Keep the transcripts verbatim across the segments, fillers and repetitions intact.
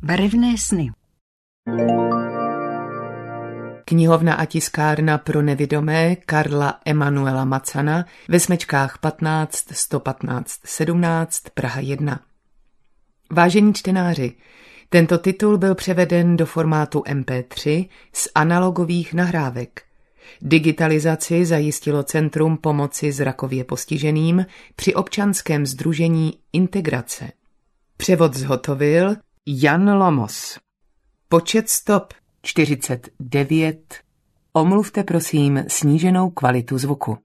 Barevné sny. Knihovna a tiskárna pro nevidomé Karla Emanuela Macana ve Smečkách patnáct sto patnáct sedmnáct Praha jedna. Vážení čtenáři, tento titul byl převeden do formátu em pé tři z analogových nahrávek. Digitalizaci zajistilo Centrum pomoci zrakově postiženým při občanském sdružení Integrace. Převod zhotovil Jan Lomos. Počet stop čtyřicet devět. Omluvte prosím sníženou kvalitu zvuku.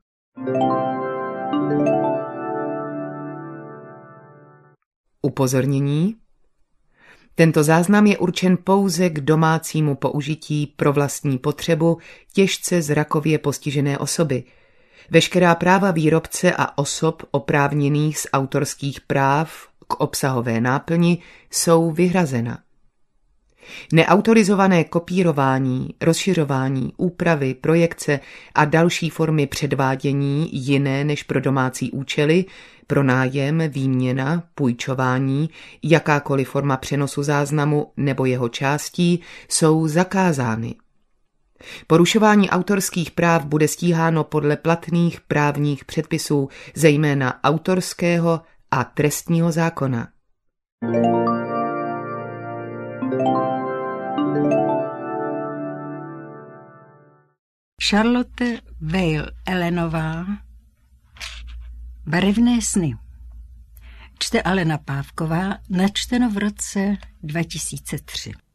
Upozornění. Tento záznam je určen pouze k domácímu použití pro vlastní potřebu těžce zrakově postižené osoby. Veškerá práva výrobce a osob oprávněných z autorských práv k obsahové náplni jsou vyhrazena. Neautorizované kopírování, rozšiřování, úpravy, projekce a další formy předvádění jiné než pro domácí účely, pronájem, výměna, půjčování, jakákoliv forma přenosu záznamu nebo jeho částí jsou zakázány. Porušování autorských práv bude stíháno podle platných právních předpisů, zejména autorského a trestního zákona. Charlotte Weil Ellenová. Barevné sny. Čte Alena Pávková, načteno v roce dva tisíce tři.